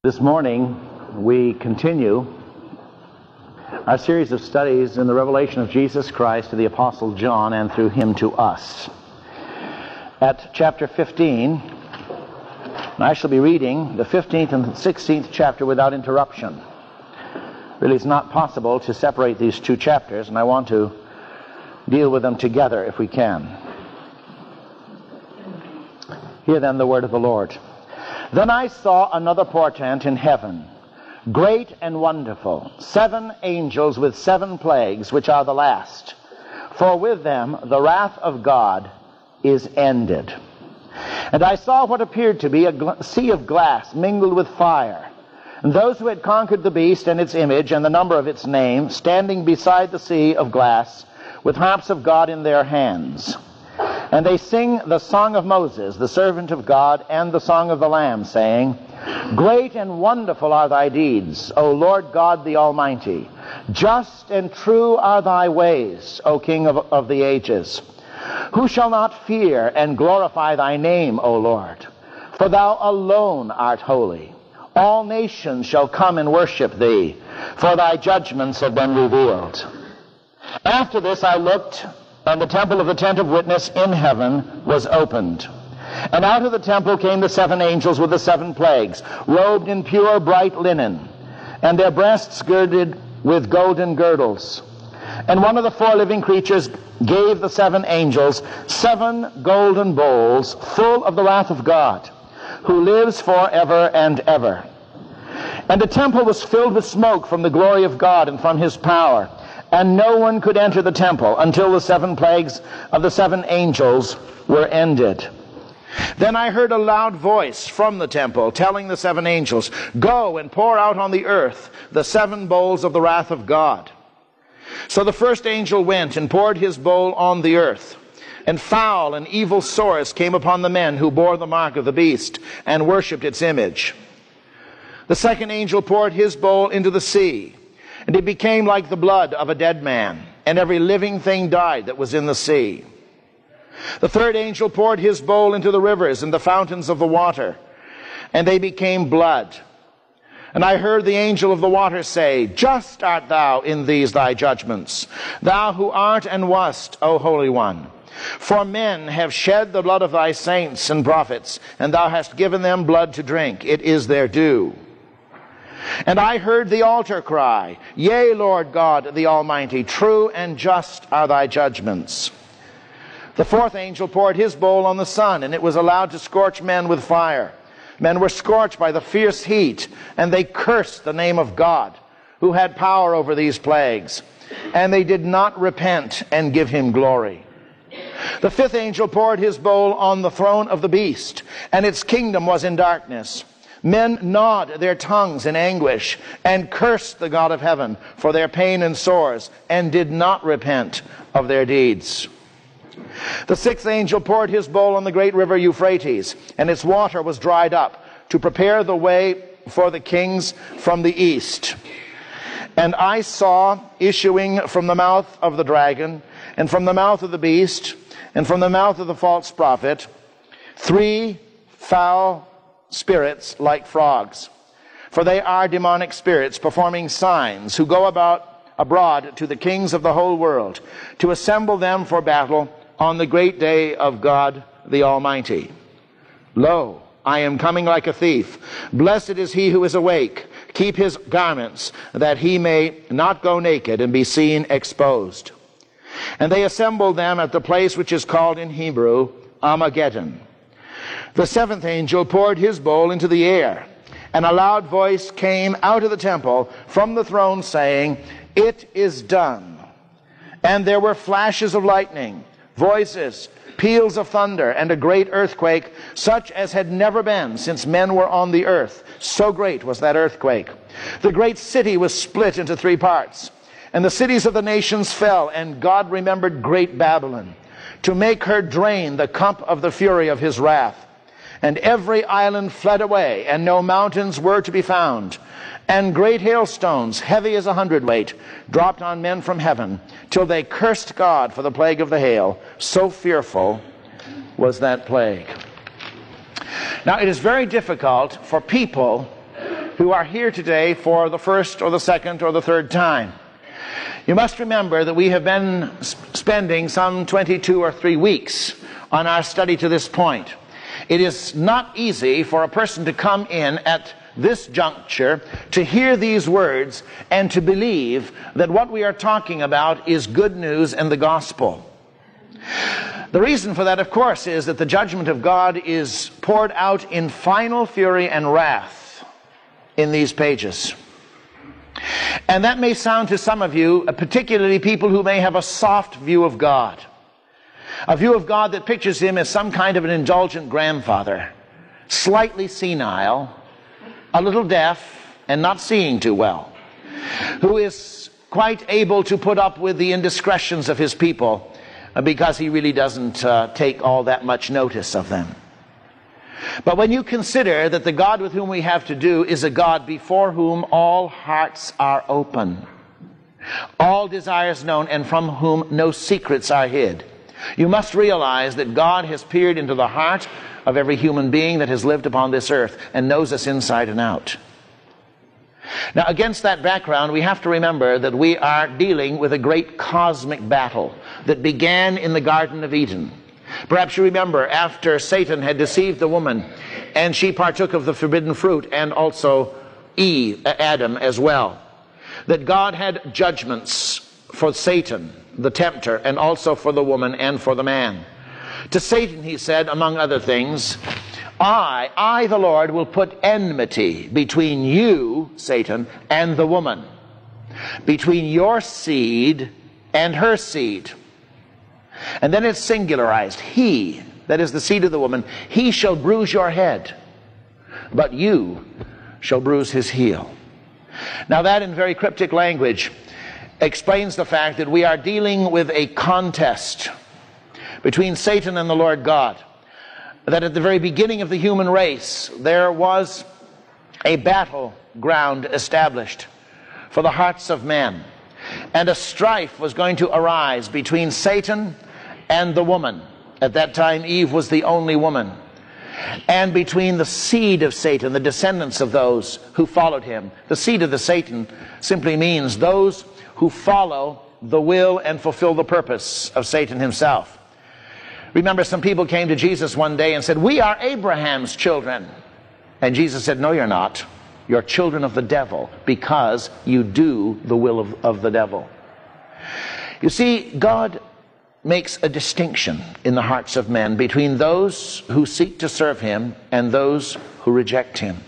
This morning, we continue our series of studies in the revelation of Jesus Christ to the Apostle John and through him to us. At chapter 15, I shall be reading the 15th and 16th chapter without interruption. Really, it's not possible to separate these two chapters, and I want to deal with them together if we can. Hear then the word of the Lord. Then I saw another portent in heaven, great and wonderful, 7 angels with 7 plagues, which are the last. For with them the wrath of God is ended. And I saw what appeared to be a sea of glass mingled with fire, and those who had conquered the beast and its image and the number of its name, standing beside the sea of glass, with harps of God in their hands. And they sing the song of Moses, the servant of God, and the song of the Lamb, saying, Great and wonderful are thy deeds, O Lord God the Almighty. Just and true are thy ways, O King of the ages. Who shall not fear and glorify thy name, O Lord? For thou alone art holy. All nations shall come and worship thee, for thy judgments have been revealed. After this I looked, and the temple of the tent of witness in heaven was opened. And out of the temple came the 7 angels with the 7 plagues, robed in pure bright linen, and their breasts girded with golden girdles. And one of the 4 living creatures gave the 7 angels 7 golden bowls full of the wrath of God, who lives forever and ever. And the temple was filled with smoke from the glory of God and from his power. And no one could enter the temple until the 7 plagues of the 7 angels were ended. Then I heard a loud voice from the temple telling the 7 angels, Go and pour out on the earth the 7 bowls of the wrath of God. So the first angel went and poured his bowl on the earth. And foul and evil sores came upon the men who bore the mark of the beast and worshipped its image. The second angel poured his bowl into the sea. And it became like the blood of a dead man, and every living thing died that was in the sea. The third angel poured his bowl into the rivers and the fountains of the water, and they became blood. And I heard the angel of the water say, Just art thou in these thy judgments, thou who art and wast, O Holy One. For men have shed the blood of thy saints and prophets, and thou hast given them blood to drink. It is their due. And I heard the altar cry, Yea, Lord God the Almighty, true and just are thy judgments. The fourth angel poured his bowl on the sun, and it was allowed to scorch men with fire. Men were scorched by the fierce heat, and they cursed the name of God, who had power over these plagues. And they did not repent and give him glory. The fifth angel poured his bowl on the throne of the beast, and its kingdom was in darkness. Men gnawed their tongues in anguish and cursed the God of heaven for their pain and sores, and did not repent of their deeds. The sixth angel poured his bowl on the great river Euphrates, and its water was dried up, to prepare the way for the kings from the east. And I saw issuing from the mouth of the dragon, and from the mouth of the beast, and from the mouth of the false prophet, 3 foul spirits like frogs. For they are demonic spirits performing signs, who go abroad to the kings of the whole world, to assemble them for battle on the great day of God the Almighty. Lo, I am coming like a thief. Blessed is he who is awake. Keep his garments, that he may not go naked and be seen exposed. And they assembled them at the place which is called in Hebrew Armageddon. The seventh angel poured his bowl into the air, and a loud voice came out of the temple from the throne, saying, It is done. And there were flashes of lightning, voices, peals of thunder, and a great earthquake, such as had never been since men were on the earth. So great was that earthquake. The great city was split into 3 parts, and the cities of the nations fell, and God remembered great Babylon, to make her drain the cup of the fury of his wrath. And every island fled away, and no mountains were to be found. And great hailstones, heavy as 100 weight, dropped on men from heaven, till they cursed God for the plague of the hail. So fearful was that plague. Now, it is very difficult for people who are here today for the first or the second or the third time. You must remember that we have been spending some 22 or 3 weeks on our study to this point. It is not easy for a person to come in at this juncture to hear these words and to believe that what we are talking about is good news and the gospel. The reason for that, of course, is that the judgment of God is poured out in final fury and wrath in these pages. And that may sound to some of you, particularly people who may have a soft view of God, a view of God that pictures him as some kind of an indulgent grandfather, slightly senile, a little deaf, and not seeing too well, who is quite able to put up with the indiscretions of his people because he really doesn't take all that much notice of them. But when you consider that the God with whom we have to do is a God before whom all hearts are open, all desires known, and from whom no secrets are hid, you must realize that God has peered into the heart of every human being that has lived upon this earth and knows us inside and out. Now, against that background, we have to remember that we are dealing with a great cosmic battle that began in the Garden of Eden. Perhaps you remember after Satan had deceived the woman and she partook of the forbidden fruit, and also Adam as well, that God had judgments for Satan, the tempter, and also for the woman and for the man. To Satan he said, among other things, I, the Lord, will put enmity between you, Satan, and the woman, between your seed and her seed. And then it's singularized. He, that is the seed of the woman, he shall bruise your head, but you shall bruise his heel. Now that, in very cryptic language, explains the fact that we are dealing with a contest between Satan and the Lord God. That at the very beginning of the human race, there was a battleground established for the hearts of men. And a strife was going to arise between Satan and the woman. At that time, Eve was the only woman. And between the seed of Satan, the descendants of those who followed him. The seed of the Satan simply means those who follow the will and fulfill the purpose of Satan himself. Remember, some people came to Jesus one day and said, "We are Abraham's children." And Jesus said, "No, you're not. You're children of the devil, because you do the will of the devil." You see, God makes a distinction in the hearts of men between those who seek to serve him and those who reject him.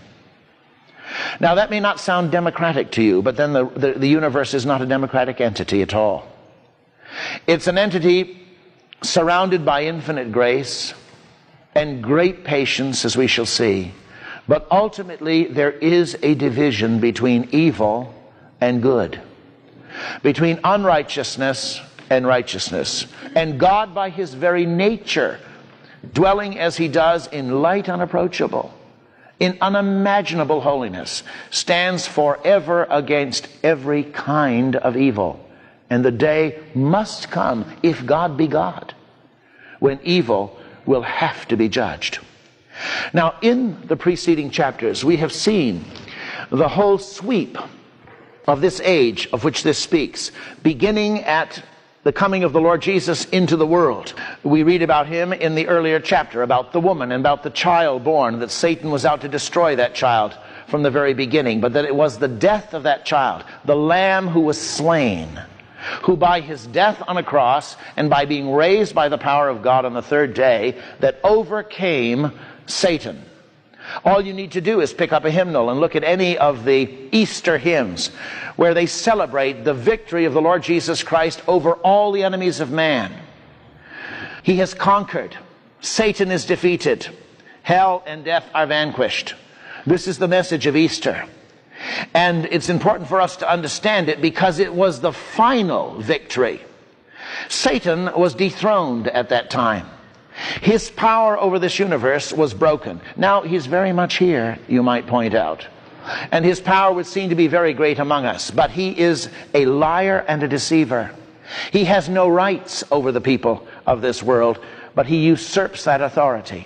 Now, that may not sound democratic to you, but then the universe is not a democratic entity at all. It's an entity surrounded by infinite grace and great patience, as we shall see. But ultimately, there is a division between evil and good, between unrighteousness and righteousness. And God, by his very nature, dwelling as he does in light unapproachable, in unimaginable holiness, stands forever against every kind of evil. And the day must come, if God be God, when evil will have to be judged. Now, in the preceding chapters, we have seen the whole sweep of this age of which this speaks, beginning at the coming of the Lord Jesus into the world. We read about him in the earlier chapter, about the woman and about the child born, that Satan was out to destroy that child from the very beginning, but that it was the death of that child, the lamb who was slain, who by his death on a cross and by being raised by the power of God on the third day, that overcame Satan. All you need to do is pick up a hymnal and look at any of the Easter hymns where they celebrate the victory of the Lord Jesus Christ over all the enemies of man. He has conquered. Satan is defeated. Hell and death are vanquished. This is the message of Easter. And it's important for us to understand it because it was the final victory. Satan was dethroned at that time. His power over this universe was broken. Now, he's very much here, you might point out. And his power would seem to be very great among us. But he is a liar and a deceiver. He has no rights over the people of this world, but he usurps that authority.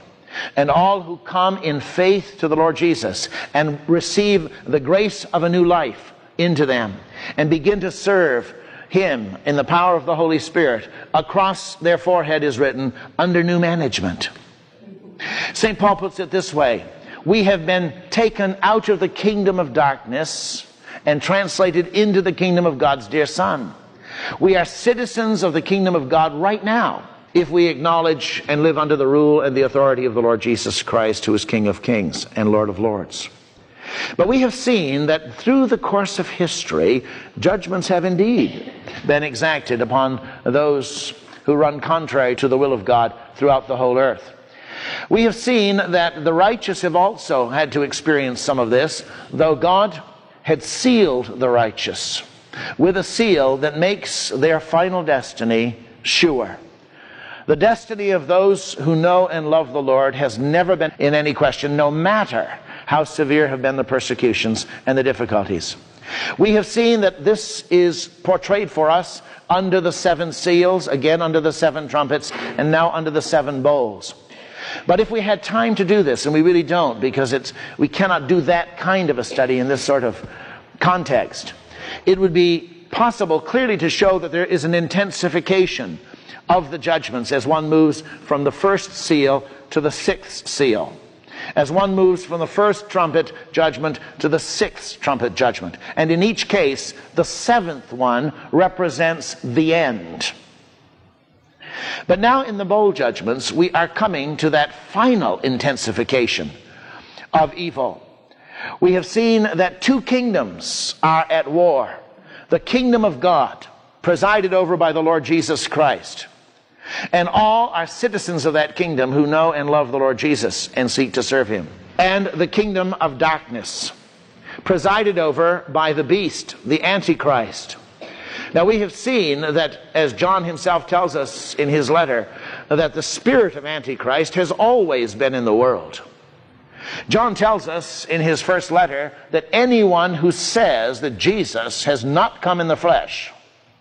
and all who come in faith to the Lord Jesus and receive the grace of a new life into them and begin to serve Him in the power of the Holy Spirit, across their forehead is written, under new management. St. Paul puts it this way: we have been taken out of the kingdom of darkness and translated into the kingdom of God's dear Son. We are citizens of the kingdom of God right now, if we acknowledge and live under the rule and the authority of the Lord Jesus Christ, who is King of Kings and Lord of Lords. But we have seen that through the course of history, judgments have indeed been exacted upon those who run contrary to the will of God throughout the whole earth. We have seen that the righteous have also had to experience some of this, though God had sealed the righteous with a seal that makes their final destiny sure. The destiny of those who know and love the Lord has never been in any question, no matter how severe have been the persecutions and the difficulties. We have seen that this is portrayed for us under the 7 seals, again under the 7 trumpets, and now under the 7 bowls. But if we had time to do this, and we really don't, because we cannot do that kind of a study in this sort of context, it would be possible clearly to show that there is an intensification of the judgments as one moves from the 1st seal to the 6th seal, as one moves from the 1st trumpet judgment to the 6th trumpet judgment. And in each case, the 7th one represents the end. But now in the bowl judgments, we are coming to that final intensification of evil. We have seen that 2 kingdoms are at war. The kingdom of God, presided over by the Lord Jesus Christ, and all are citizens of that kingdom who know and love the Lord Jesus and seek to serve Him. And the kingdom of darkness, presided over by the beast, the Antichrist. Now we have seen that, as John himself tells us in his letter, that the spirit of Antichrist has always been in the world. John tells us in his first letter that anyone who says that Jesus has not come in the flesh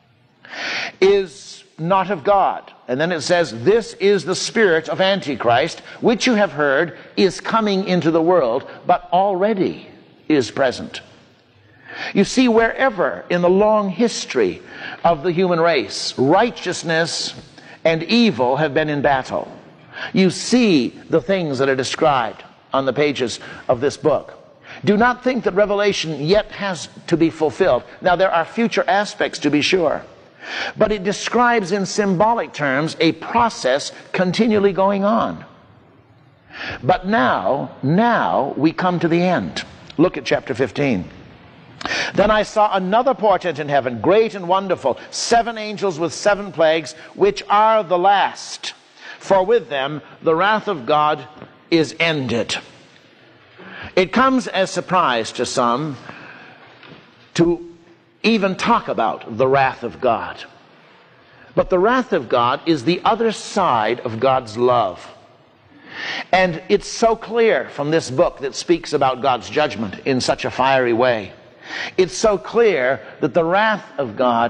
is not of God. And then it says, this is the spirit of Antichrist, which you have heard is coming into the world, but already is present. You see, wherever in the long history of the human race, righteousness and evil have been in battle, you see the things that are described on the pages of this book. Do not think that Revelation yet has to be fulfilled. Now, there are future aspects, to be sure, but it describes in symbolic terms a process continually going on. But now we come to the end. Look at chapter 15. Then I saw another portent in heaven, great and wonderful, 7 angels with 7 plagues, which are the last. For with them the wrath of God is ended. It comes as surprise to some to even talk about the wrath of God. But the wrath of God is the other side of God's love. And it's so clear from this book that speaks about God's judgment in such a fiery way. It's so clear that the wrath of God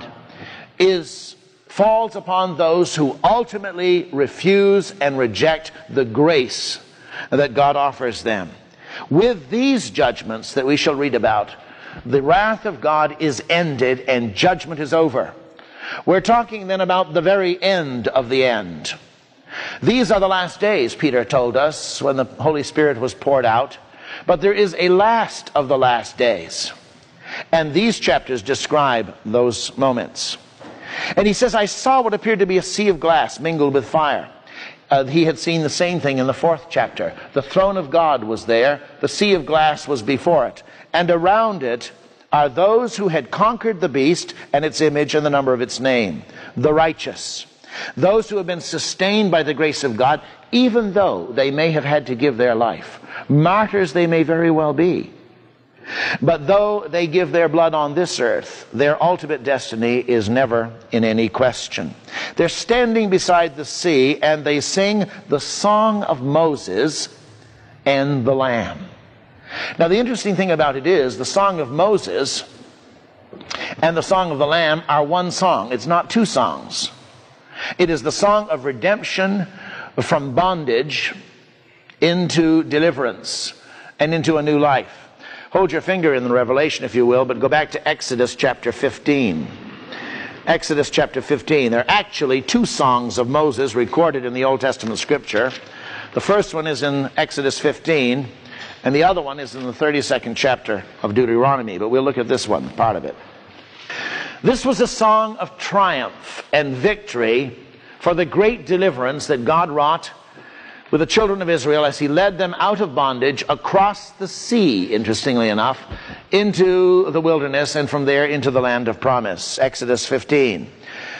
falls upon those who ultimately refuse and reject the grace that God offers them. With these judgments that we shall read about, the wrath of God is ended and judgment is over. We're talking then about the very end of the end. These are the last days, Peter told us, when the Holy Spirit was poured out. But there is a last of the last days. And these chapters describe those moments. And he says, I saw what appeared to be a sea of glass mingled with fire. He had seen the same thing in the 4th chapter. The throne of God was there. The sea of glass was before it. And around it are those who had conquered the beast and its image and the number of its name. The righteous. Those who have been sustained by the grace of God, even though they may have had to give their life. Martyrs they may very well be. But though they give their blood on this earth, their ultimate destiny is never in any question. They're standing beside the sea and they sing the song of Moses and the Lamb. Now the interesting thing about it is the song of Moses and the song of the Lamb are one song. It's not 2 songs. It is the song of redemption from bondage into deliverance and into a new life. Hold your finger in the Revelation, if you will, but go back to Exodus chapter 15. Exodus chapter 15. There are actually two songs of Moses recorded in the Old Testament scripture. The first one is in Exodus 15, and the other one is in the 32nd chapter of Deuteronomy. But we'll look at this one, part of it. This was a song of triumph and victory for the great deliverance that God wrought with the children of Israel as he led them out of bondage across the sea, interestingly enough, into the wilderness, and from there into the land of promise. Exodus 15.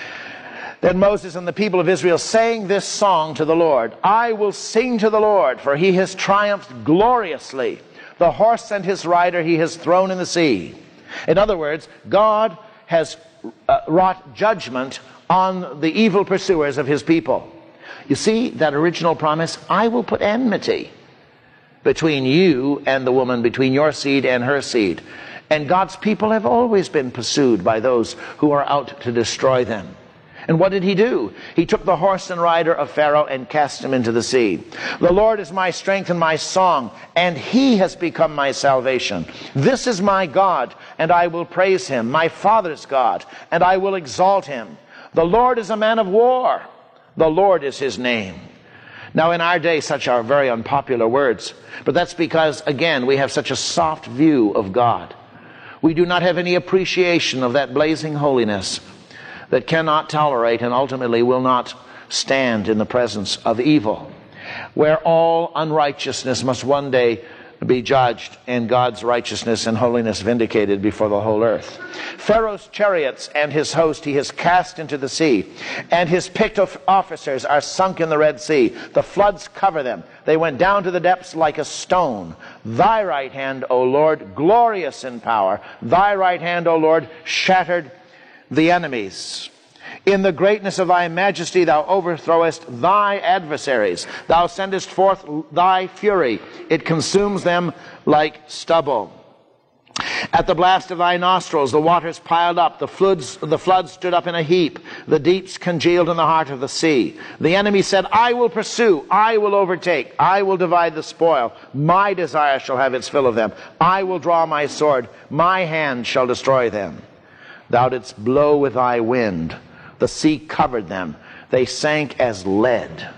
Then Moses and the people of Israel sang this song to the Lord. I will sing to the Lord, for he has triumphed gloriously. The horse and his rider he has thrown in the sea. In other words, God has wrought judgment on the evil pursuers of his people. You see that original promise? I will put enmity between you and the woman, between your seed and her seed. And God's people have always been pursued by those who are out to destroy them. And what did he do? He took the horse and rider of Pharaoh and cast him into the sea. The Lord is my strength and my song, and he has become my salvation. This is my God, and I will praise him, my father's God, and I will exalt him. The Lord is a man of war. The Lord is his name. Now in our day, such are very unpopular words, but that's because, again, we have such a soft view of God. We do not have any appreciation of that blazing holiness that cannot tolerate and ultimately will not stand in the presence of evil, where all unrighteousness must one day be judged and God's righteousness and holiness vindicated before the whole earth. Pharaoh's chariots and his host he has cast into the sea, and his picked officers are sunk in the Red Sea. The floods cover them. They went down to the depths like a stone. Thy right hand, O Lord, glorious in power. Thy right hand, O Lord, shattered the enemies. In the greatness of thy majesty thou overthrowest thy adversaries. Thou sendest forth thy fury. It consumes them like stubble. At the blast of thy nostrils the waters piled up. The floods stood up in a heap. The deeps congealed in the heart of the sea. The enemy said, I will pursue. I will overtake. I will divide the spoil. My desire shall have its fill of them. I will draw my sword. My hand shall destroy them. Thou didst blow with thy wind. The sea covered them. They sank as lead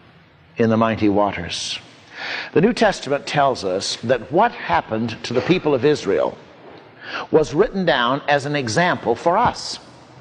in the mighty waters. The New Testament tells us that what happened to the people of Israel was written down as an example for us.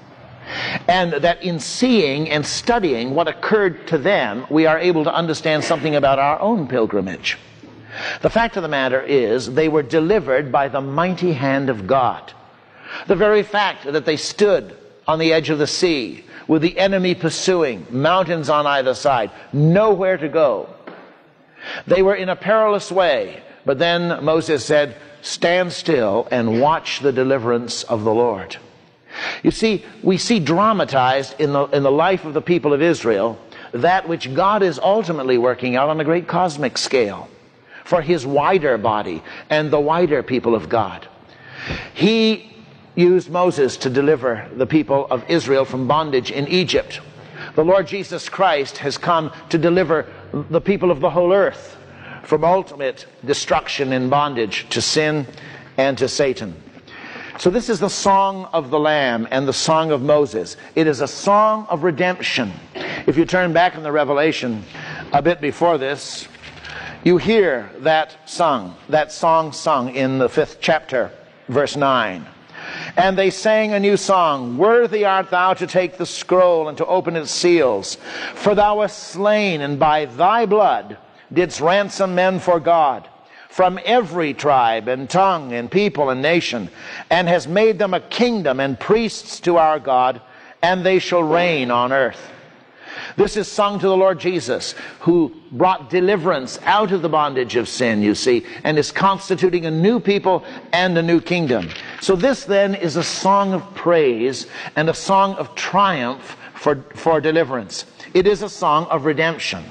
And that in seeing and studying what occurred to them, we are able to understand something about our own pilgrimage. The fact of the matter is, they were delivered by the mighty hand of God. The very fact that they stood on the edge of the sea with the enemy pursuing, mountains on either side, nowhere to go. They were in a perilous way, but then Moses said, stand still and watch the deliverance of the Lord. You see, we see dramatized in the life of the people of Israel that which God is ultimately working out on a great cosmic scale for his wider body and the wider people of God. He used Moses to deliver the people of Israel from bondage in Egypt. The Lord Jesus Christ has come to deliver the people of the whole earth from ultimate destruction and bondage to sin and to Satan. So this is the song of the Lamb and the song of Moses. It is a song of redemption. If you turn back in the Revelation a bit before this, you hear that song sung in the 5th chapter, verse 9. And they sang a new song. Worthy art thou to take the scroll and to open its seals. For thou wast slain, and by thy blood didst ransom men for God, from every tribe and tongue and people and nation, and hast made them a kingdom and priests to our God, and they shall reign on earth. This is sung to the Lord Jesus, who brought deliverance out of the bondage of sin, you see, and is constituting a new people and a new kingdom. So this then is a song of praise and a song of triumph for deliverance. It is a song of redemption.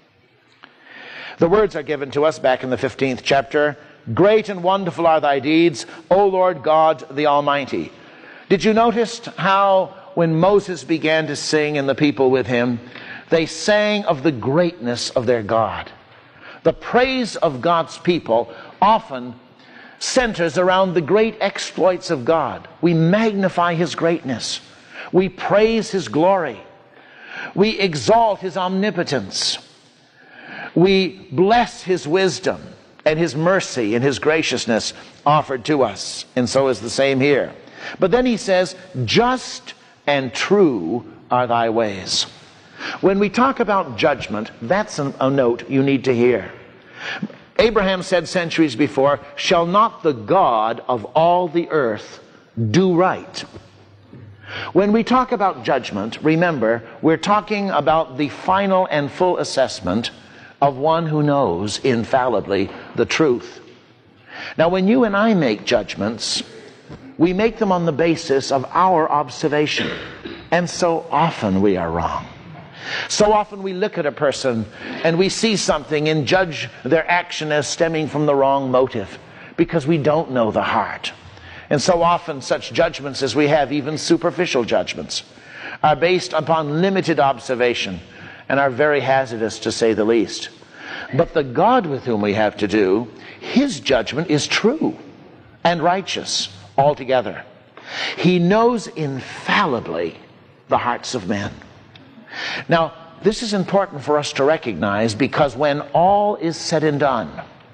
The words are given to us back in the 15th chapter. Great and wonderful are thy deeds, O Lord God the Almighty. Did you notice how when Moses began to sing and the people with him, they sang of the greatness of their God. The praise of God's people often centers around the great exploits of God. We magnify His greatness. We praise His glory. We exalt His omnipotence. We bless His wisdom and His mercy and His graciousness offered to us. And so is the same here. But then He says, just and true are thy ways. When we talk about judgment, that's a note you need to hear. Abraham said centuries before, shall not the God of all the earth do right? When we talk about judgment, remember, we're talking about the final and full assessment of one who knows infallibly the truth. Now, when you and I make judgments, we make them on the basis of our observation. And so often we are wrong. So often we look at a person and we see something and judge their action as stemming from the wrong motive because we don't know the heart. And so often such judgments as we have, even superficial judgments, are based upon limited observation and are very hazardous, to say the least. But the God with whom we have to do, His judgment is true and righteous altogether. He knows infallibly the hearts of men. Now, this is important for us to recognize, because when all is said and done,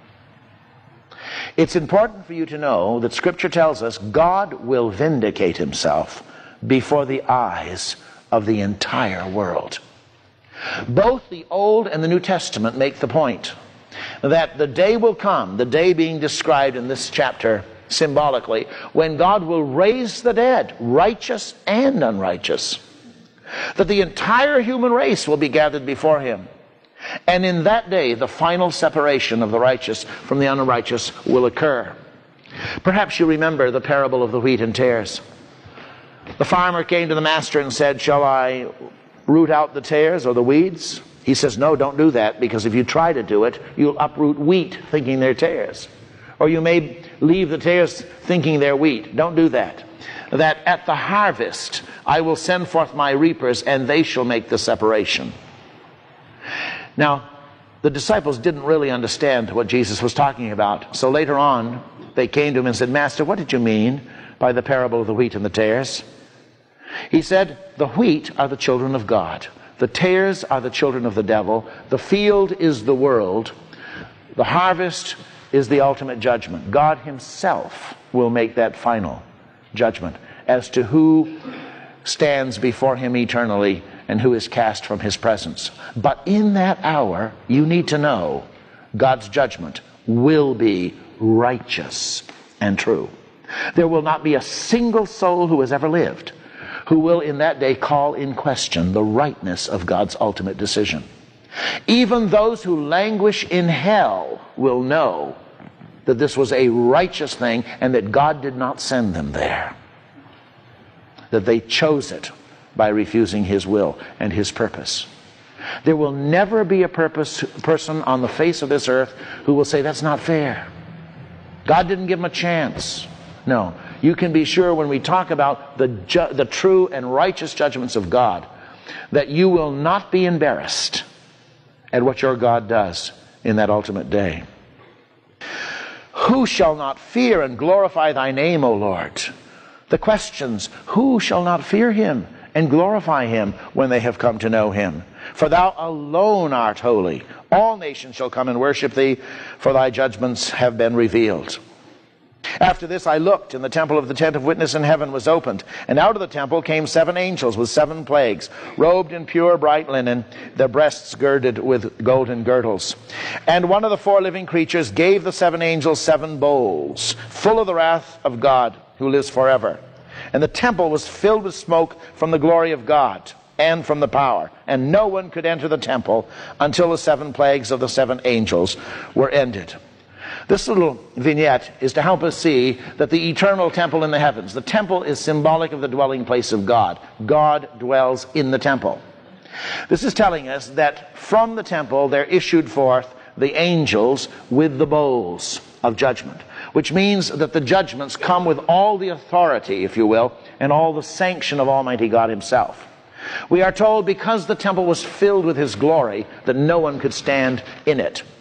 it's important for you to know that Scripture tells us God will vindicate Himself before the eyes of the entire world. Both the Old and the New Testament make the point that the day will come, the day being described in this chapter symbolically, when God will raise the dead, righteous and unrighteous, that the entire human race will be gathered before Him. And in that day, the final separation of the righteous from the unrighteous will occur. Perhaps you remember the parable of the wheat and tares. The farmer came to the master and said, shall I root out the tares or the weeds? He says, no, don't do that, because if you try to do it, you'll uproot wheat thinking they're tares. Or you may leave the tares thinking they're wheat. Don't do that. That at the harvest I will send forth my reapers, and they shall make the separation. Now, the disciples didn't really understand what Jesus was talking about. So later on, they came to Him and said, Master, what did you mean by the parable of the wheat and the tares? He said, the wheat are the children of God. The tares are the children of the devil. The field is the world. The harvest is the ultimate judgment. God Himself will make that final judgment as to who stands before Him eternally and who is cast from His presence. But in that hour, you need to know God's judgment will be righteous and true. There will not be a single soul who has ever lived who will in that day call in question the rightness of God's ultimate decision. Even those who languish in hell will know that this was a righteous thing and that God did not send them there. That they chose it by refusing His will and His purpose. There will never be a person on the face of this earth who will say, that's not fair. God didn't give him a chance. No. You can be sure when we talk about the true and righteous judgments of God, that you will not be embarrassed at what your God does in that ultimate day. Who shall not fear and glorify thy name, O Lord? The questions, who shall not fear Him and glorify Him when they have come to know Him? For thou alone art holy. All nations shall come and worship thee, for thy judgments have been revealed. After this I looked, and the temple of the tent of witness in heaven was opened. And out of the temple came 7 angels with 7 plagues, robed in pure bright linen, their breasts girded with golden girdles. And one of the 4 living creatures gave the 7 angels 7 bowls, full of the wrath of God, who lives forever. And the temple was filled with smoke from the glory of God and from the power. And no one could enter the temple until the 7 plagues of the 7 angels were ended. This little vignette is to help us see that the eternal temple in the heavens, the temple is symbolic of the dwelling place of God. God dwells in the temple. This is telling us that from the temple there issued forth the angels with the bowls of judgment, which means that the judgments come with all the authority, if you will, and all the sanction of Almighty God Himself. We are told because the temple was filled with His glory that no one could stand in it.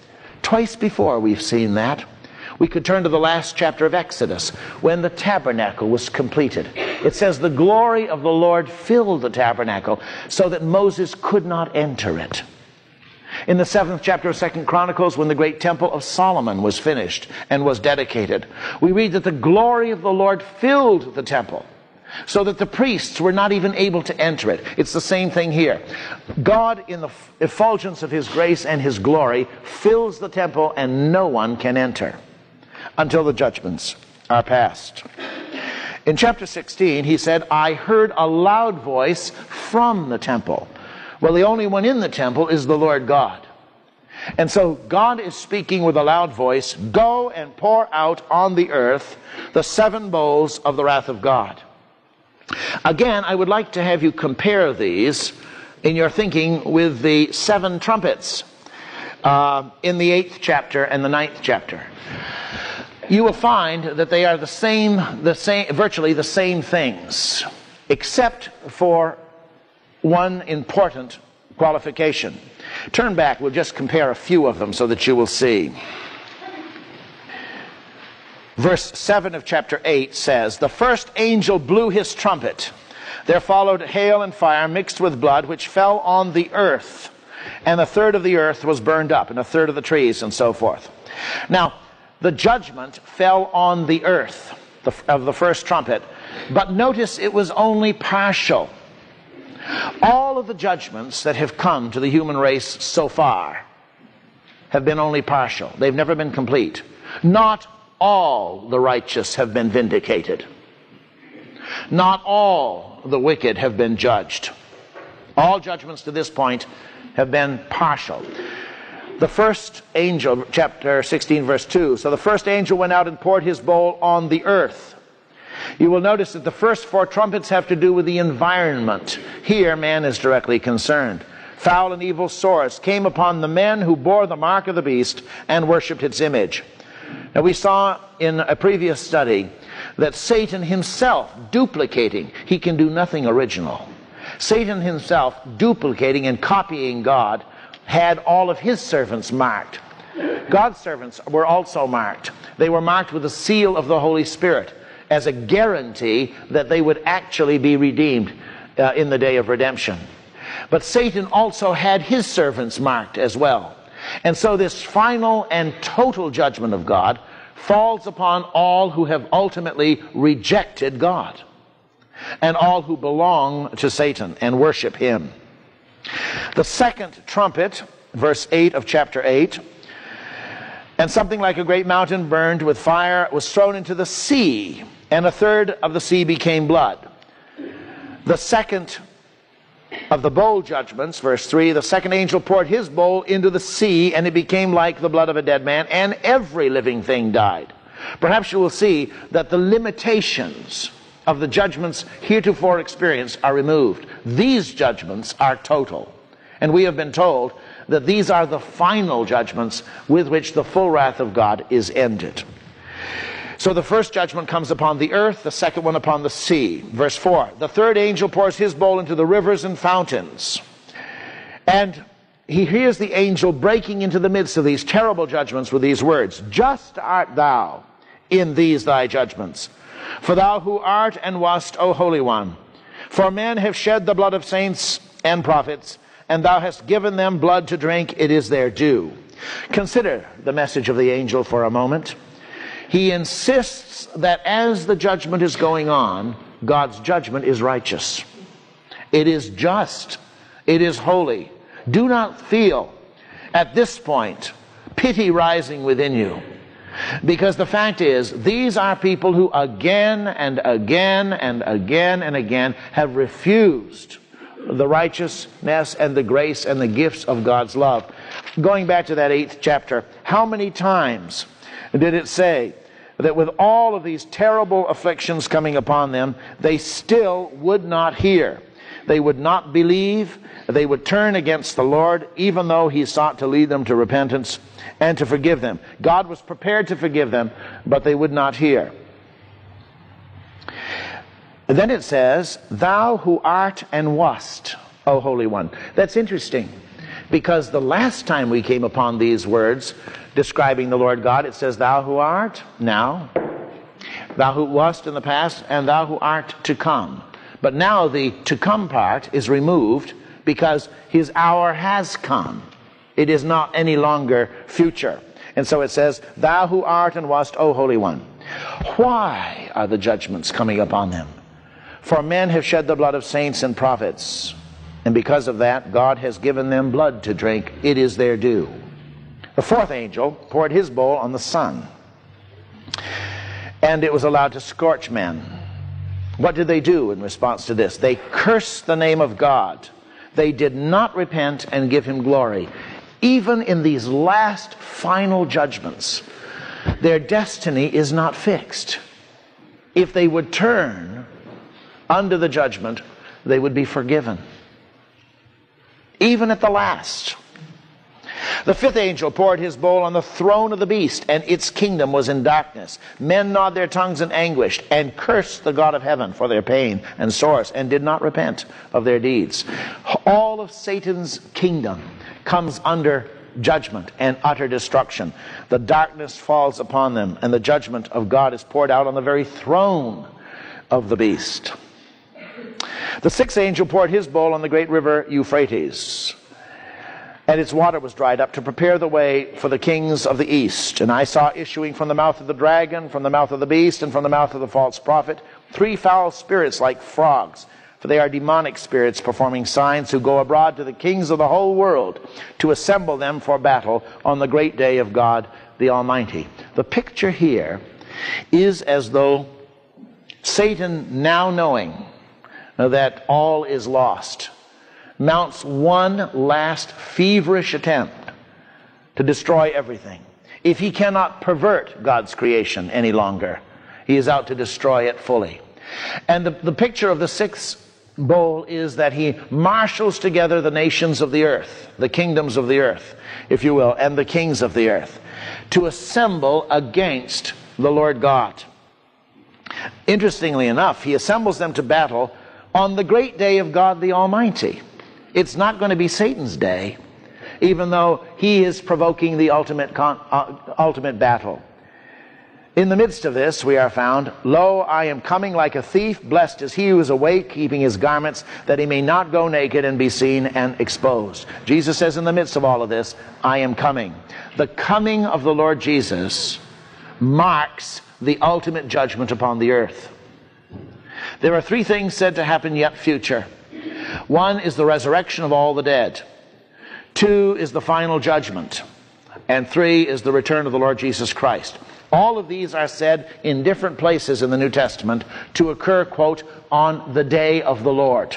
Twice before we've seen that. We could turn to the last chapter of Exodus, when the tabernacle was completed. It says, the glory of the Lord filled the tabernacle, so that Moses could not enter it. In the 7th chapter of 2 Chronicles, when the great temple of Solomon was finished and was dedicated, we read that the glory of the Lord filled the temple, so that the priests were not even able to enter it. It's the same thing here. God, in the effulgence of His grace and His glory, fills the temple, and no one can enter until the judgments are passed. In chapter 16, He said, I heard a loud voice from the temple. Well, the only one in the temple is the Lord God. And so God is speaking with a loud voice, go and pour out on the earth the 7 bowls of the wrath of God. Again, I would like to have you compare these in your thinking with the 7 trumpets in the 8th chapter and the 9th chapter. You will find that they are virtually the same things, except for one important qualification. Turn back, we'll just compare a few of them so that you will see. Verse 7 of chapter 8 says, the first angel blew his trumpet. There followed hail and fire mixed with blood, which fell on the earth. And a third of the earth was burned up, and a third of the trees, and so forth. Now, the judgment fell on the earth of the first trumpet. But notice it was only partial. All of the judgments that have come to the human race so far have been only partial. They've never been complete. Not all the righteous have been vindicated. Not all the wicked have been judged. All judgments to this point have been partial. The first angel, chapter 16, verse 2, so the first angel went out and poured his bowl on the earth. You will notice that the first 4 trumpets have to do with the environment. Here, man is directly concerned. Foul and evil sores came upon the men who bore the mark of the beast and worshipped its image. Now, we saw in a previous study that Satan himself duplicating, he can do nothing original. Satan himself duplicating and copying God had all of his servants marked. God's servants were also marked. They were marked with the seal of the Holy Spirit as a guarantee that they would actually be redeemed in the day of redemption. But Satan also had his servants marked as well. And so this final and total judgment of God falls upon all who have ultimately rejected God and all who belong to Satan and worship him. The second trumpet, verse 8 of chapter 8, and something like a great mountain burned with fire was thrown into the sea, and a third of the sea became blood. The second of the bowl judgments, verse 3, the second angel poured his bowl into the sea, and it became like the blood of a dead man, and every living thing died. Perhaps you will see that the limitations of the judgments heretofore experienced are removed. These judgments are total. And we have been told that these are the final judgments with which the full wrath of God is ended. So the first judgment comes upon the earth, the second one upon the sea. Verse 4, the third angel pours his bowl into the rivers and fountains. And he hears the angel breaking into the midst of these terrible judgments with these words, just art thou in these thy judgments. For thou who art and wast, O Holy One, for men have shed the blood of saints and prophets, and thou hast given them blood to drink, it is their due. Consider the message of the angel for a moment. He insists that as the judgment is going on, God's judgment is righteous. It is just. It is holy. Do not feel at this point pity rising within you. Because the fact is, these are people who again and again and again and again have refused the righteousness and the grace and the gifts of God's love. Going back to that 8th chapter, how many times did it say that with all of these terrible afflictions coming upon them, they still would not hear? They would not believe. They would turn against the Lord, even though he sought to lead them to repentance and to forgive them. God was prepared to forgive them, but they would not hear. Then it says, thou who art and wast, O Holy One. That's interesting, because the last time we came upon these words, describing the Lord God. It says, thou who art now, thou who wast in the past, and thou who art to come. But now the to come part is removed because his hour has come. It is not any longer future. And so it says, thou who art and wast, O Holy One. Why are the judgments coming upon them? For men have shed the blood of saints and prophets, and because of that, God has given them blood to drink. It is their due. The fourth angel poured his bowl on the sun, and it was allowed to scorch men. What did they do in response to this? They cursed the name of God. They did not repent and give him glory. Even in these last final judgments, their destiny is not fixed. If they would turn under the judgment, they would be forgiven. Even at the last. The fifth angel poured his bowl on the throne of the beast, and its kingdom was in darkness. Men gnawed their tongues in anguish, and cursed the God of heaven for their pain and sores, and did not repent of their deeds. All of Satan's kingdom comes under judgment and utter destruction. The darkness falls upon them, and the judgment of God is poured out on the very throne of the beast. The sixth angel poured his bowl on the great river Euphrates, and its water was dried up to prepare the way for the kings of the east. And I saw issuing from the mouth of the dragon, from the mouth of the beast, and from the mouth of the false prophet, 3 foul spirits like frogs, for they are demonic spirits performing signs, who go abroad to the kings of the whole world to assemble them for battle on the great day of God the Almighty. The picture here is as though Satan, now knowing that all is lost, mounts one last feverish attempt to destroy everything. If he cannot pervert God's creation any longer, he is out to destroy it fully. And the picture of the sixth bowl is that he marshals together the nations of the earth, the kingdoms of the earth, if you will, and the kings of the earth, to assemble against the Lord God. Interestingly enough, he assembles them to battle on the great day of God the Almighty. It's not going to be Satan's day, even though he is provoking the ultimate battle. In the midst of this, we are found, lo, I am coming like a thief. Blessed is he who is awake, keeping his garments, that he may not go naked and be seen and exposed. Jesus says in the midst of all of this, I am coming. The coming of the Lord Jesus marks the ultimate judgment upon the earth. There are 3 things said to happen yet future. 1 is the resurrection of all the dead. 2 is the final judgment. And 3 is the return of the Lord Jesus Christ. All of these are said in different places in the New Testament to occur, quote, on the day of the Lord.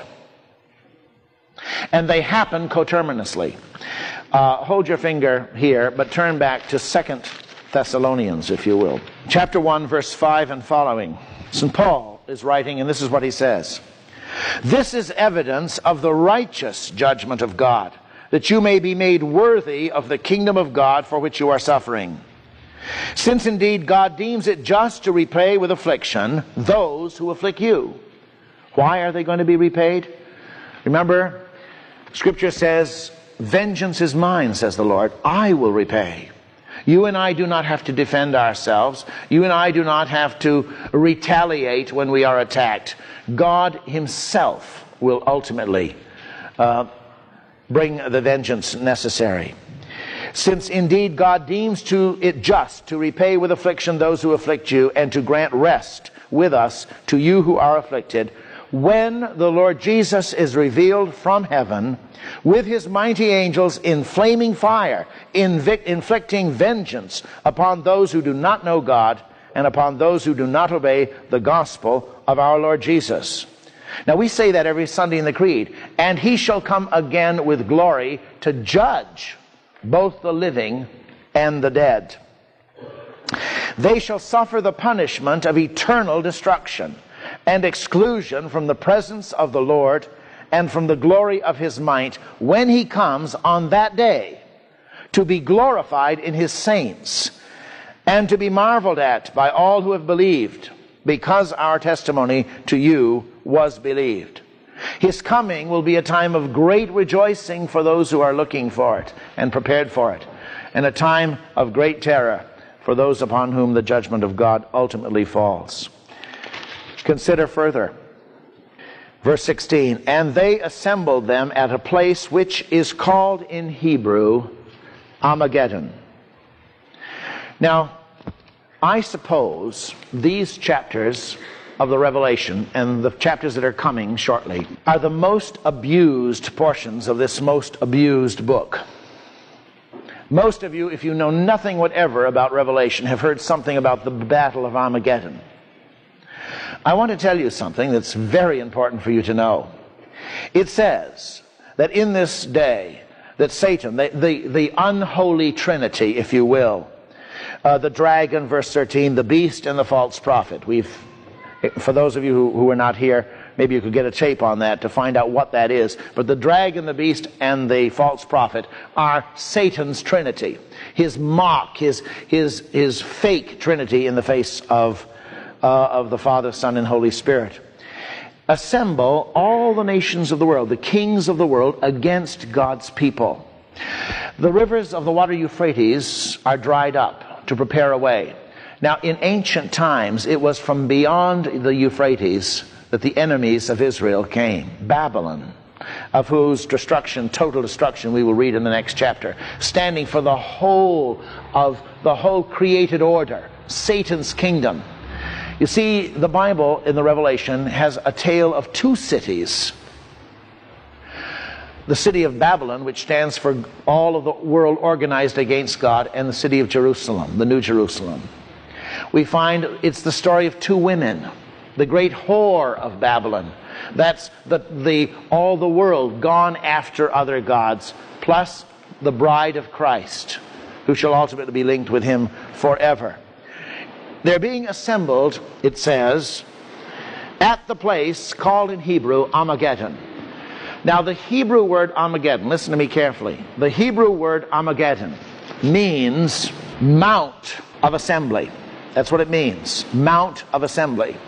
And they happen coterminously. Hold your finger here, but turn back to 2 Thessalonians, if you will. Chapter 1, verse 5 and following. St. Paul is writing, and this is what he says. This is evidence of the righteous judgment of God, that you may be made worthy of the kingdom of God for which you are suffering. Since indeed God deems it just to repay with affliction those who afflict you. Why are they going to be repaid? Remember, Scripture says, vengeance is mine, says the Lord. I will repay. You and I do not have to defend ourselves. You and I do not have to retaliate when we are attacked. God himself will ultimately bring the vengeance necessary. Since indeed God deems it just to repay with affliction those who afflict you, and to grant rest with us to you who are afflicted, when the Lord Jesus is revealed from heaven with his mighty angels in flaming fire, inflicting vengeance upon those who do not know God and upon those who do not obey the gospel of our Lord Jesus. Now we say that every Sunday in the Creed. And he shall come again with glory to judge both the living and the dead. They shall suffer the punishment of eternal destruction and exclusion from the presence of the Lord and from the glory of his might when he comes on that day to be glorified in his saints and to be marveled at by all who have believed, because our testimony to you was believed. His coming will be a time of great rejoicing for those who are looking for it and prepared for it. and a time of great terror for those upon whom the judgment of God ultimately falls. Consider further. Verse 16, and they assembled them at a place which is called in Hebrew Armageddon. Now, I suppose these chapters of the Revelation and the chapters that are coming shortly are the most abused portions of this most abused book. Most of you, if you know nothing whatever about Revelation, have heard something about the Battle of Armageddon. I want to tell you something that's very important for you to know. It says that in this day, that Satan, the unholy trinity, if you will, the dragon, verse 13, the beast and the false prophet. For those of you who are not here, maybe you could get a tape on that to find out what that is. But the dragon, the beast, and the false prophet are Satan's trinity. His mock, his fake trinity in the face of the Father, Son, and Holy Spirit. Assemble all the nations of the world, the kings of the world, against God's people. The rivers of the water Euphrates are dried up to prepare a way. Now, in ancient times, it was from beyond the Euphrates that the enemies of Israel came. Babylon, of whose destruction, total destruction, we will read in the next chapter, standing for the whole created order, Satan's kingdom. You see, the Bible in the Revelation has a tale of two cities. The city of Babylon, which stands for all of the world organized against God, and the city of Jerusalem, the New Jerusalem. We find it's the story of two women, the great whore of Babylon. That's all the world gone after other gods, plus the bride of Christ, who shall ultimately be linked with him forever. They're being assembled, it says, at the place called in Hebrew Armageddon. Now, the Hebrew word Armageddon, listen to me carefully. The Hebrew word Armageddon means mount of assembly. That's what it means, mount of assembly.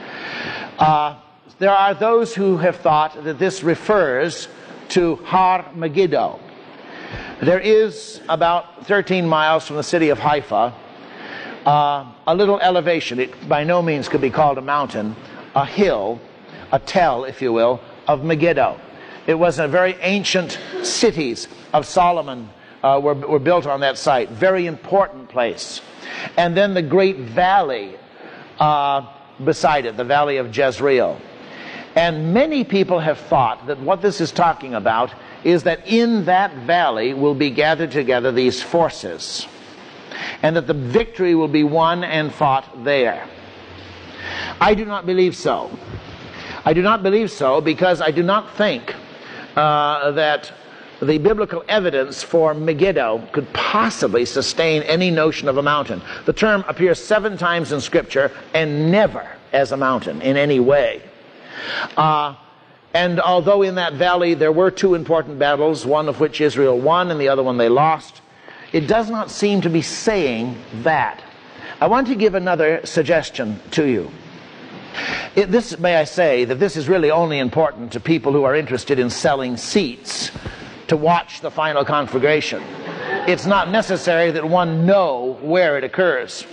There are those who have thought that this refers to Har Megiddo. There is about 13 miles from the city of Haifa, a little elevation. It by no means could be called a mountain, a hill, a tell, if you will, of Megiddo. It was a very ancient cities of Solomon were built on that site. Very important place. And then the great valley beside it, the valley of Jezreel. And many people have thought that what this is talking about is that in that valley will be gathered together these forces, and that the victory will be won and fought there. I do not believe so. I do not believe so because I do not think that the biblical evidence for Megiddo could possibly sustain any notion of a mountain. The term appears 7 times in Scripture and never as a mountain in any way. And although in that valley there were 2 important battles, one of which Israel won and the other one they lost, it does not seem to be saying that. I want to give another suggestion to you. May I say that this is really only important to people who are interested in selling seats to watch the final conflagration. It's not necessary that one know where it occurs.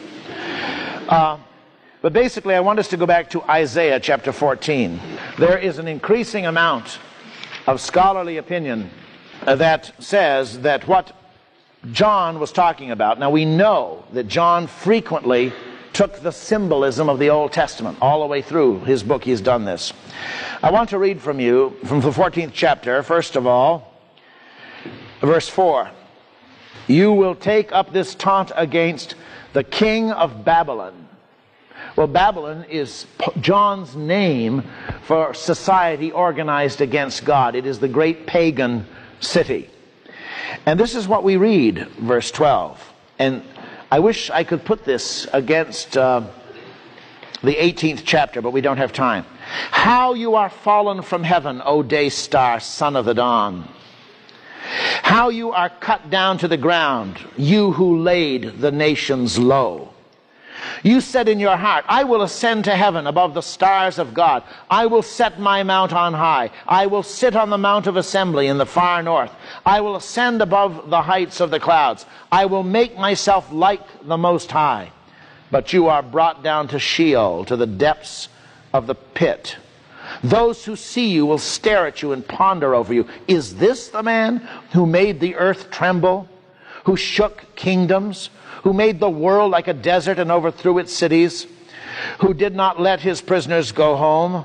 But basically, I want us to go back to Isaiah chapter 14. There is an increasing amount of scholarly opinion that says that what John was talking about. Now, we know that John frequently took the symbolism of the Old Testament. All the way through his book, he's done this. I want to read from you from the 14th chapter, first of all, verse 4. You will take up this taunt against the king of Babylon. Well, Babylon is John's name for society organized against God. It is the great pagan city. And this is what we read, verse 12. And I wish I could put this against the 18th chapter, but we don't have time. How you are fallen from heaven, O day star, son of the dawn. How you are cut down to the ground, you who laid the nations low. You said in your heart, I will ascend to heaven above the stars of God. I will set my mount on high. I will sit on the mount of assembly in the far north. I will ascend above the heights of the clouds. I will make myself like the Most High. But you are brought down to Sheol, to the depths of the pit. Those who see you will stare at you and ponder over you. Is this the man who made the earth tremble, who shook kingdoms, who made the world like a desert and overthrew its cities, who did not let his prisoners go home?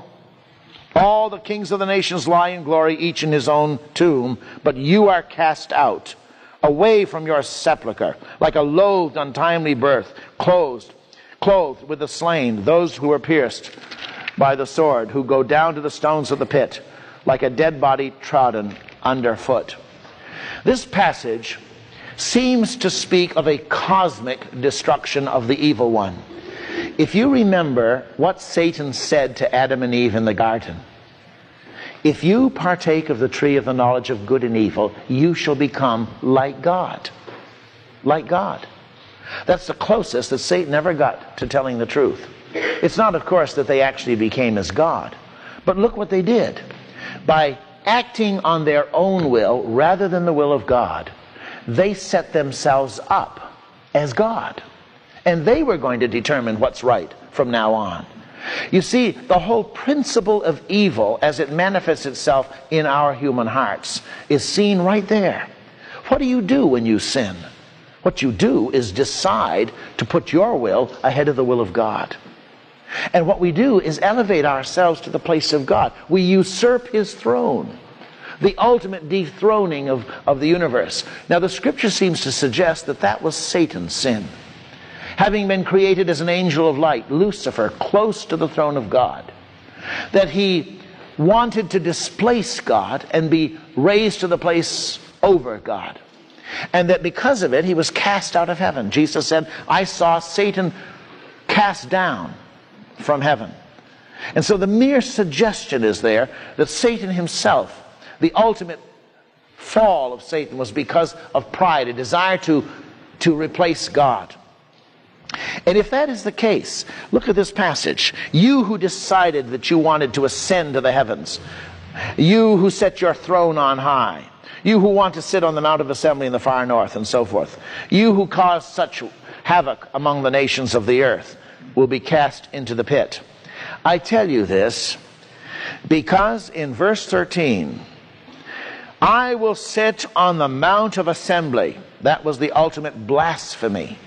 All the kings of the nations lie in glory, each in his own tomb, but you are cast out, away from your sepulchre, like a loathed, untimely birth, clothed with the slain, those who were pierced by the sword, who go down to the stones of the pit, like a dead body trodden underfoot. This passage seems to speak of a cosmic destruction of the evil one. If you remember what Satan said to Adam and Eve in the garden, if you partake of the tree of the knowledge of good and evil, you shall become like God. Like God. That's the closest that Satan ever got to telling the truth. It's not, of course, that they actually became as God, but look what they did. By acting on their own will rather than the will of God, they set themselves up as God. And they were going to determine what's right from now on. You see, the whole principle of evil as it manifests itself in our human hearts is seen right there. What do you do when you sin? What you do is decide to put your will ahead of the will of God. And what we do is elevate ourselves to the place of God. We usurp his throne. The ultimate dethroning of the universe. Now the scripture seems to suggest that that was Satan's sin. Having been created as an angel of light, Lucifer, close to the throne of God, that he wanted to displace God and be raised to the place over God. And that because of it, he was cast out of heaven. Jesus said, I saw Satan cast down from heaven. And so the mere suggestion is there that Satan himself, the ultimate fall of Satan, was because of pride, a desire to replace God. And if that is the case, look at this passage. You who decided that you wanted to ascend to the heavens, you who set your throne on high, you who want to sit on the Mount of Assembly in the far north, and so forth, you who caused such havoc among the nations of the earth, will be cast into the pit. I tell you this because in verse 13, I will sit on the Mount of Assembly. That was the ultimate blasphemy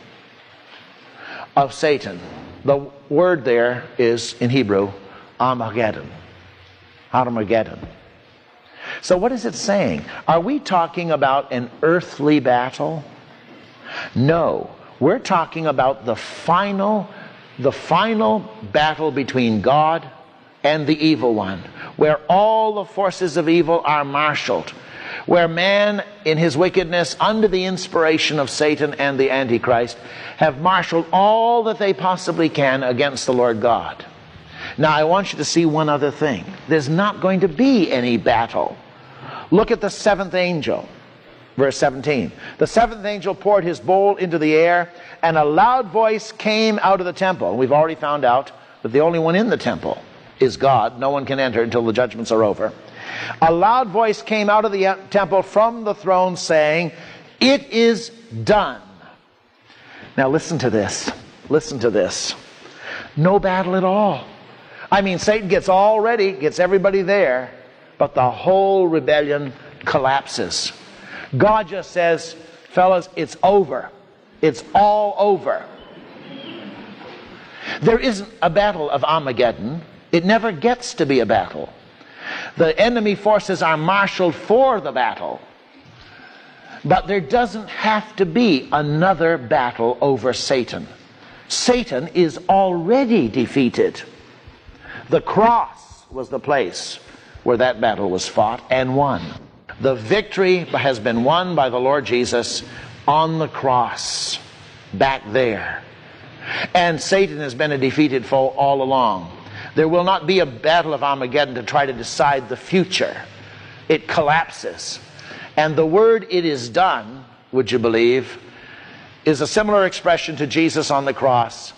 of Satan. The word there is, in Hebrew, Armageddon. Armageddon. So what is it saying? Are we talking about an earthly battle? No. We're talking about the final battle between God and the evil one, where all the forces of evil are marshaled, where man in his wickedness, under the inspiration of Satan and the Antichrist, have marshaled all that they possibly can against the Lord God. Now I want you to see one other thing. There's not going to be any battle. Look at the seventh angel. Verse 17. The seventh angel poured his bowl into the air, and a loud voice came out of the temple. We've already found out that the only one in the temple is God. No one can enter until the judgments are over. A loud voice came out of the temple from the throne saying, it is done. Now listen to this. Listen to this. No battle at all. I mean, Satan gets all ready, gets everybody there, but the whole rebellion collapses. God just says, fellas, it's over. It's all over. There isn't a battle of Armageddon. It never gets to be a battle. The enemy forces are marshaled for the battle. But there doesn't have to be another battle over Satan. Satan is already defeated. The cross was the place where that battle was fought and won. The victory has been won by the Lord Jesus on the cross, back there. And Satan has been a defeated foe all along. There will not be a battle of Armageddon to try to decide the future. It collapses. And the word "it is done," would you believe, is a similar expression to Jesus on the cross.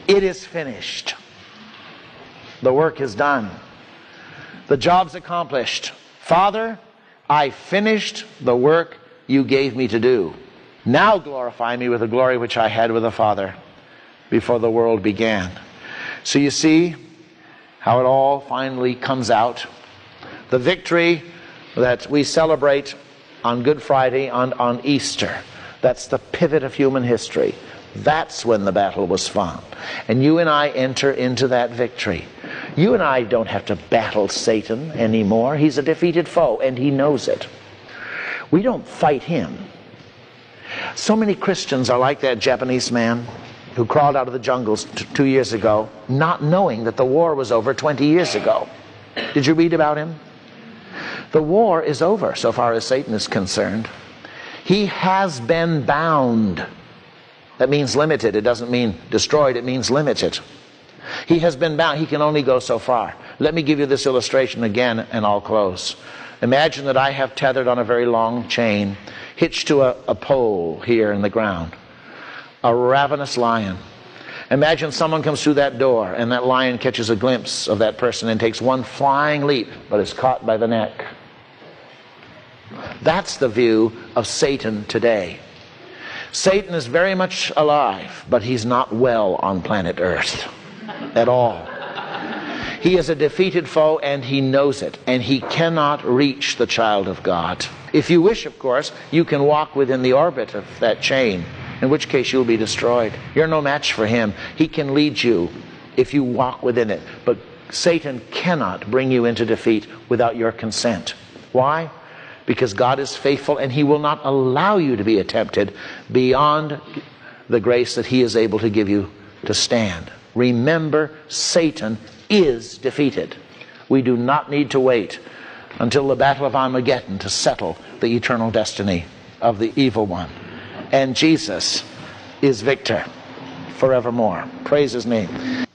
It is finished. The work is done. The job's accomplished. Father, I finished the work you gave me to do. Now glorify me with the glory which I had with the Father before the world began. So you see how it all finally comes out. The victory that we celebrate on Good Friday and on Easter, that's the pivot of human history. That's when the battle was fought. And you and I enter into that victory. You and I don't have to battle Satan anymore. He's a defeated foe, and he knows it. We don't fight him. So many Christians are like that Japanese man who crawled out of the jungles 2 years ago, not knowing that the war was over 20 years ago. Did you read about him? The war is over so far as Satan is concerned. He has been bound. That means limited. It doesn't mean destroyed. It means limited. He has been bound. He can only go so far. Let me give you this illustration again, and I'll close. Imagine that I have tethered on a very long chain, hitched to a pole here in the ground, a ravenous lion. Imagine someone comes through that door, and that lion catches a glimpse of that person and takes one flying leap, but is caught by the neck. That's the view of Satan today. Satan is very much alive, but he's not well on planet Earth at all. He is a defeated foe, and he knows it, and he cannot reach the child of God. If you wish, of course, you can walk within the orbit of that chain, in which case you'll be destroyed. You're no match for him. He can lead you if you walk within it, but Satan cannot bring you into defeat without your consent. Why? Because God is faithful, and he will not allow you to be tempted beyond the grace that he is able to give you to stand. Remember, Satan is defeated. We do not need to wait until the battle of Armageddon to settle the eternal destiny of the evil one. And Jesus is victor forevermore. Praise his name.